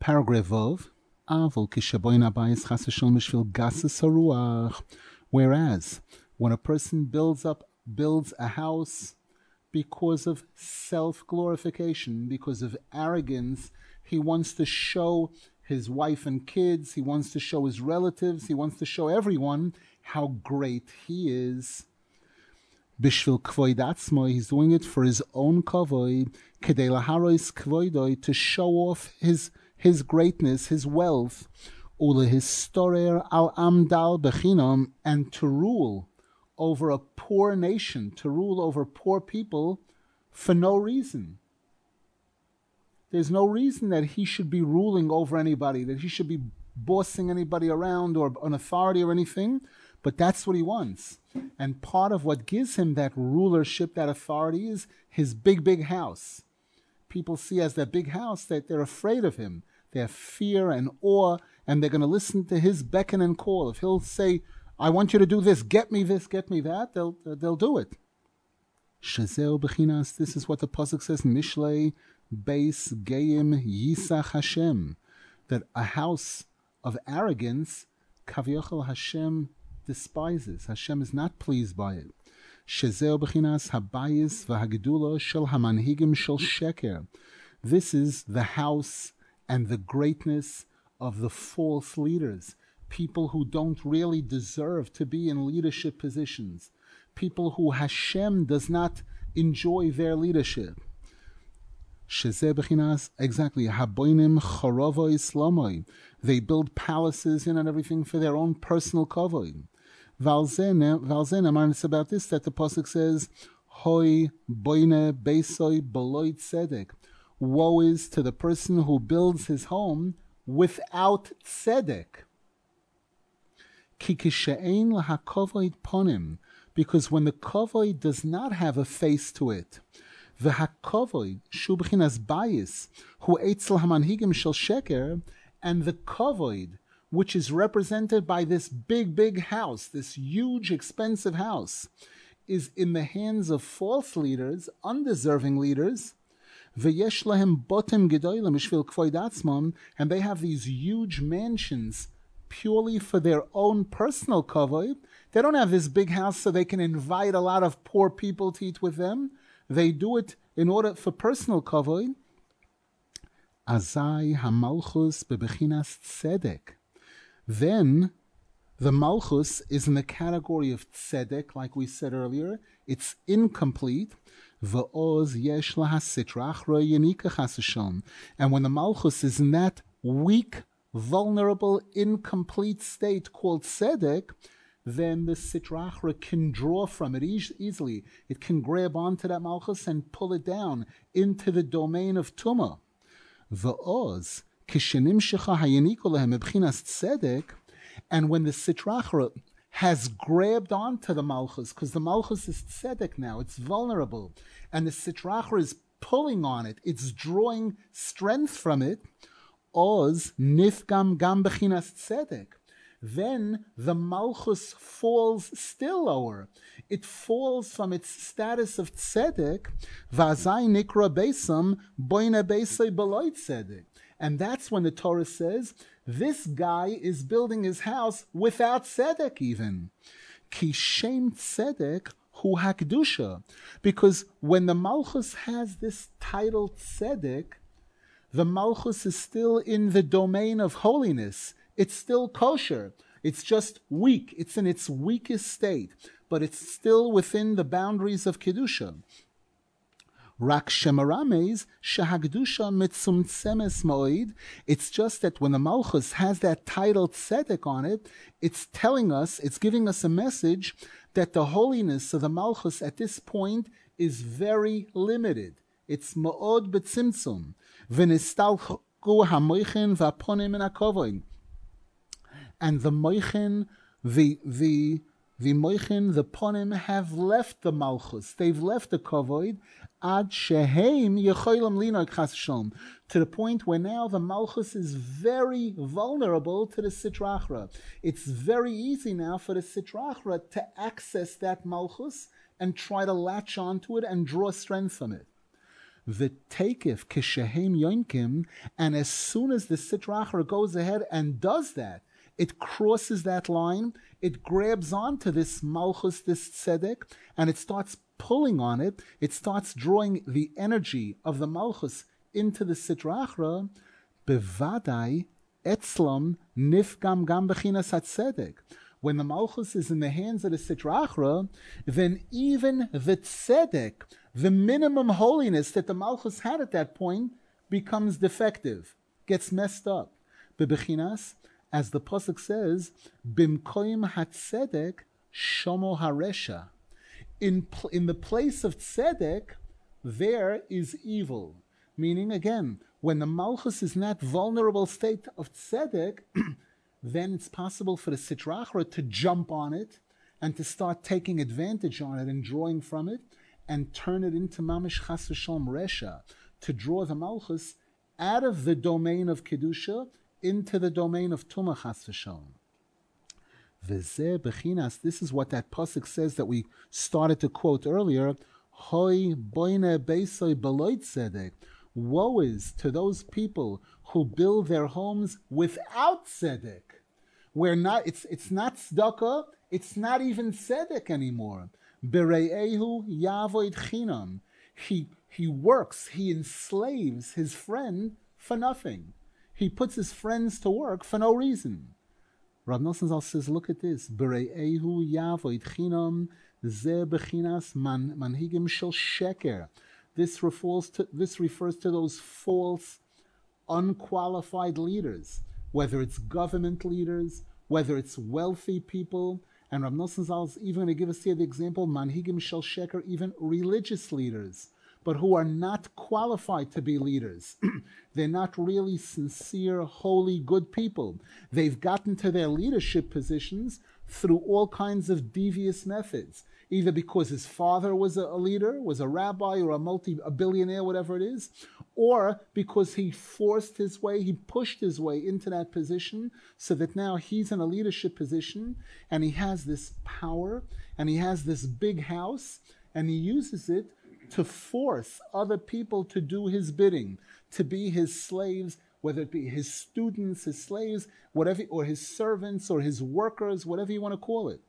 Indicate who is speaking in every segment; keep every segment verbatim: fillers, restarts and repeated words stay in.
Speaker 1: Paragraph Vov. Avol kishaboin abayis chas v'shalom mishvil gasus haruach. Whereas, when a person builds up, builds a house because of self-glorification, because of arrogance, he wants to show his wife and kids, he wants to show his relatives, he wants to show everyone how great he is. Bishvil kvoid atzmo, he's doing it for his own kavoid, kedei laharois kvoidoi, to show off his his greatness, his wealth, ulehistorer al amdal bechinam, and to rule over a poor nation, to rule over poor people for no reason. There's no reason that he should be ruling over anybody, that he should be bossing anybody around or an authority or anything, but that's what he wants. And part of what gives him that rulership, that authority, is his big, big house. People see as that big house that they're afraid of him. They have fear and awe, and they're going to listen to his beckon and call. If he'll say, I want you to do this, get me this, get me that, they'll they'll do it. Shazeo bechinas, this is what the pasuk says, Mishlei Beis Geim Yisach Hashem, that a house of arrogance, Kavyochel Hashem despises. Hashem is not pleased by it. Shazeo bechinas habayis v'hagedula shel hamanhigim shel sheker. This is the house and the greatness of the false leaders, people who don't really deserve to be in leadership positions, people who Hashem does not enjoy their leadership. Shezeh bechinas, exactly, haboinim chorovo islamoi. They build palaces in and everything for their own personal kavod. Valzen, it's about this that the pasuk says, Hoi boine beisoi beloit tzedek. Woe is to the person who builds his home without tzedek. Ki kishe'ein lahakovoid ponim, because when the kavod does not have a face to it, v'hakovoid shu b'chinas bayis hu eitzel hamanhigim shel sheker, and the kavod, which is represented by this big, big house, this huge, expensive house, is in the hands of false leaders, undeserving leaders, v'yesh lahem botim gedolim mishvil kvoid atzmam, and they have these huge mansions purely for their own personal kavod. They don't have this big house so they can invite a lot of poor people to eat with them. They do it in order for personal kavod. Azai hamalchus bebechinas tzedek. Then the malchus is in the category of tzedek, like we said earlier. It's incomplete. V'oz yesh lahasitrach ro yenika chasashon. And when the malchus is in that weak, vulnerable, incomplete state called tzedek, then the sitrachra can draw from it e- easily. It can grab onto that malchus and pull it down into the domain of tumah. V'oz kishenim shecha hayeniku lehem ebchinas tzedek, and when the sitrachra has grabbed onto the malchus, because the malchus is tzedek now, it's vulnerable, and the sitrachra is pulling on it, it's drawing strength from it, oz nifgam gam bechinas tzedek, then the malchus falls still lower. It falls from its status of tzedek, v'azai nikra beisam boine beisai beloy tzedek. And that's when the Torah says, this guy is building his house without tzedek even. Ki shem tzedek hu hakdusha. Because when the malchus has this title tzedek, the malchus is still in the domain of holiness. It's still kosher. It's just weak. It's in its weakest state. But it's still within the boundaries of kedusha. Rak shemarames shahagdusha mitzumtzemes moed. It's just that when the malchus has that title tzedek on it, it's telling us, it's giving us a message that the holiness of the malchus at this point is very limited. It's mo'od betzimtzum. V'nistalchu hamoichin v'aponim and akovoin. And the moichin, the the the moichin, the ponim have left the malchus. They've left the kavod ad sheheim yecholim linoy chas shalom, to the point where now the malchus is very vulnerable to the sitrachra. It's very easy now for the sitrachra to access that malchus and try to latch onto it and draw strength from it. v'tekef kishehem yonkim, and as soon as the Sitra Achra goes ahead and does that, it crosses that line, it grabs onto this Malchus, this Tzedek, and it starts pulling on it, it starts drawing the energy of the Malchus into the Sitra Achra, bevadai etzlam nifgam gam bechinas hatzedek. When the Malchus is in the hands of the Sitra Achra, then even the Tzedek, the minimum holiness that the Malchus had at that point, becomes defective, gets messed up. Bebechinas, as the Pasuk says, bimkoim hatzedek shomo haresha. In, pl- in the place of Tzedek, there is evil. Meaning, again, when the Malchus is in that vulnerable state of Tzedek, then it's possible for the Sitra Achra to jump on it and to start taking advantage on it and drawing from it and turn it into Mamish Chas V'Shalom Resha, to draw the Malchus out of the domain of Kedusha into the domain of Tumah Chas V'Shalom. V'zeh Bechinas, this is what that pasuk says that we started to quote earlier, Hoi boine beisoi beloit tzedek. Woe is to those people who build their homes without tzedek. Where not, it's it's not tzedakah, it's not even tzedek anymore. Bere'ehu yavoid chinam. He he works, he enslaves his friend for nothing. He puts his friends to work for no reason. Rav Nosson Zal says, look at this. Bere'ehu yavoid chinam ze bechinas man manhigim shel sheker. This refers to this refers to those false, unqualified leaders, whether it's government leaders, whether it's wealthy people, and Rav Nosson Zal is even going to give us here the example, manhigim shel sheker, even religious leaders, but who are not qualified to be leaders. They're not really sincere, holy, good people. They've gotten to their leadership positions through all kinds of devious methods, either because his father was a leader, was a rabbi or a multi, a billionaire, whatever it is, or because he forced his way, he pushed his way into that position so that now he's in a leadership position and he has this power and he has this big house and he uses it to force other people to do his bidding, to be his slaves, whether it be his students, his slaves, whatever, or his servants, or his workers, whatever you want to call it.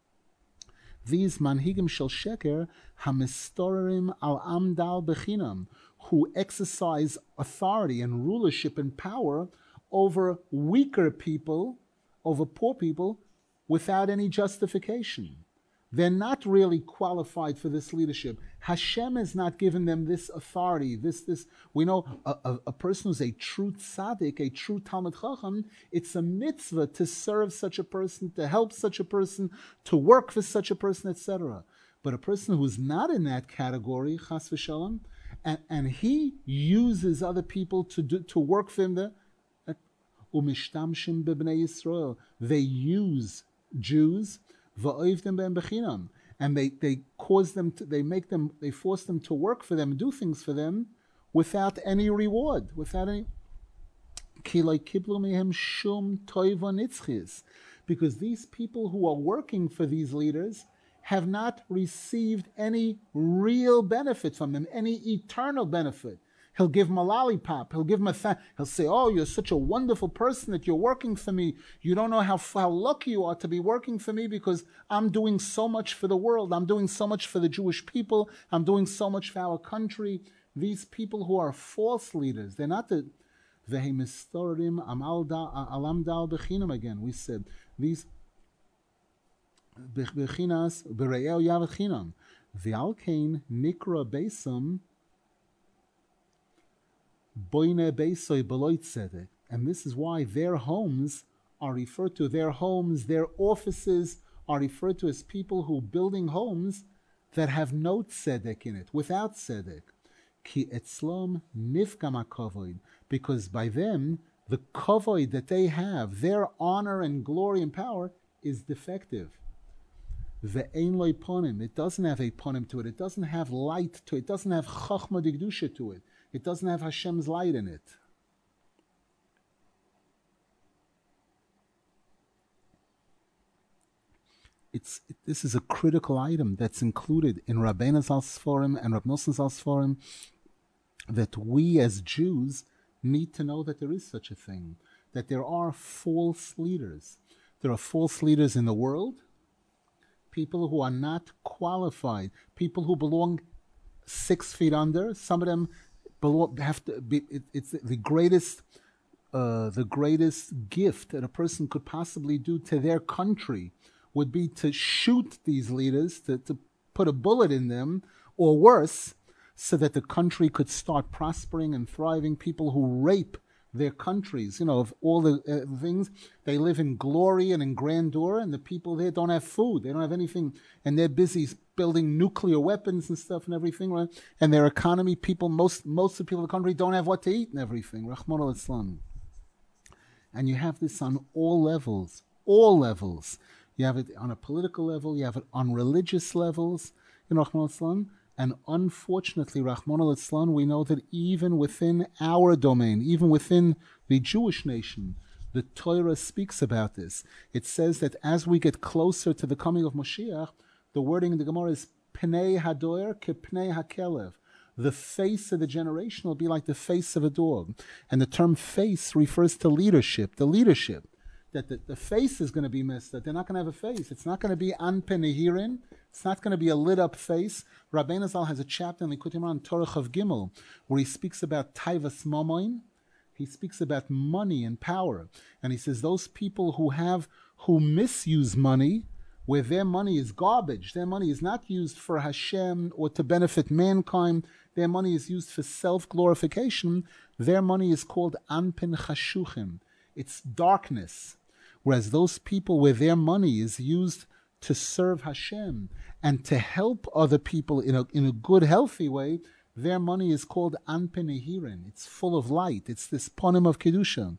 Speaker 1: These manhigim shel sheker hamistorim al amdal bechinam, who exercise authority and rulership and power over weaker people, over poor people, without any justification. They're not really qualified for this leadership. Hashem has not given them this authority. This, this. We know a, a, a person who's a true tzaddik, a true Talmid Chacham, it's a mitzvah to serve such a person, to help such a person, to work for such a person, et cetera. But a person who's not in that category, chas v'shalom, and, and he uses other people to do, to work for him, the umishtamshim b'bnei Yisrael. They use Jews. And they, they cause them to, they make them, they force them to work for them and do things for them without any reward, without any. Because these people who are working for these leaders have not received any real benefit from them, any eternal benefit. He'll give him a lollipop. He'll give him a th- He'll say, oh, you're such a wonderful person that you're working for me. You don't know how, how lucky you are to be working for me because I'm doing so much for the world. I'm doing so much for the Jewish people. I'm doing so much for our country. These people who are false leaders, they're not the Vehemistorim alamdal bechinam again. We said these bechinas bere'el yavachinam v'alkein nikra beisam. And this is why their homes are referred to, their homes, their offices are referred to as people who are building homes that have no tzedek in it, without tzedek. Ki etzlom nifgam hakavod, because by them, the kavod that they have, their honor and glory and power, is defective. Ve'ein lo ponim, it doesn't have a ponim to it, it doesn't have light to it, it doesn't have chachma digdusha to it. It doesn't have Hashem's light in it. It's, it, this is a critical item that's included in Rabbeinu Zal Sforim and Rav Nosson Zal Sforim. that we as Jews need to know that there is such a thing, that there are false leaders. There are false leaders in the world, people who are not qualified, people who belong six feet under. Some of them belong, have to be, it, it's the greatest, uh, the greatest gift that a person could possibly do to their country would be to shoot these leaders, to, to put a bullet in them, or worse, so that the country could start prospering and thriving. People who rape their countries, you know, of all the uh, things, they live in glory and in grandeur, and the people there don't have food, they don't have anything, and they're busy building nuclear weapons and stuff and everything, right? And their economy, people, most most of the people in the country don't have what to eat and everything. Rahman al-Islam. And you have this on all levels, all levels. You have it on a political level, you have it on religious levels, in Rahman al-Islam. And unfortunately, Rahman al-Islam, we know that even within our domain, even within the Jewish nation, the Torah speaks about this. It says that as we get closer to the coming of Moshiach, the wording in the Gemara is Pnei Hadoer ke Pnei HaKelev. The face of the generation will be like the face of a dog. And the term face refers to leadership, the leadership. That the, the face is going to be messed up. They're not going to have a face. It's not going to be an penehirin. It's not going to be a lit up face. Rabbeinu Zal has a chapter in Likutei Moharan, Torah Chav Gimel, where he speaks about taivas mamoin. He speaks about money and power. And he says those people who have, who misuse money, where their money is garbage, their money is not used for Hashem or to benefit mankind, their money is used for self-glorification, their money is called anpin chashuchim. It's darkness. Whereas those people where their money is used to serve Hashem and to help other people in a in a good, healthy way, their money is called Anpenehirin. It's full of light. It's this ponim of Kedusha.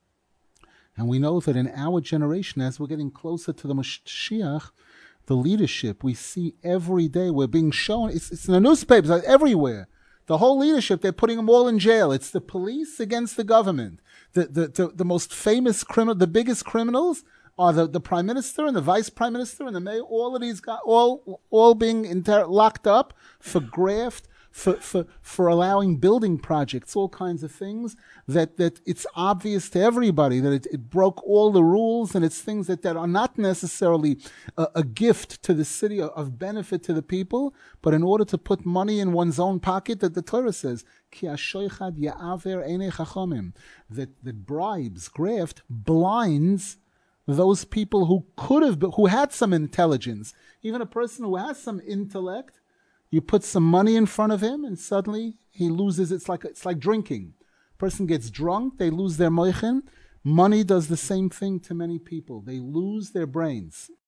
Speaker 1: And we know that in our generation, as we're getting closer to the Mashiach, the leadership we see every day, we're being shown, it's, it's in the newspapers, everywhere. The whole leadership, they're putting them all in jail. It's the police against the government. The the the, the most famous criminal, the biggest criminals are the, the prime minister and the vice prime minister and the mayor. All of these guys, all all being inter- locked up for graft, for, for for allowing building projects, all kinds of things that, that it's obvious to everybody that it, it broke all the rules, and it's things that, that are not necessarily a, a gift to the city, of benefit to the people, but in order to put money in one's own pocket, that the Torah says, Ki ashoichad ya'aver einei chachomim, that the bribes, graft, blinds those people who could have, who had some intelligence. Even a person who has some intellect, you put some money in front of him, and suddenly he loses. It's like it's like drinking. Person gets drunk, they lose their moichin. Money does the same thing to many people. They lose their brains.